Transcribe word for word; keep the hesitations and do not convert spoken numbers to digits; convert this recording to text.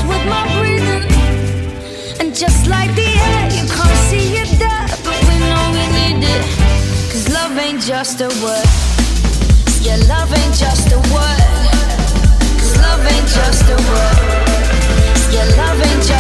with my breathing. And just like the air, you can't see it there, but we know we need it. Cause love ain't just a word. Yeah, love ain't just a word. Cause love ain't just a word. Yeah, love ain't just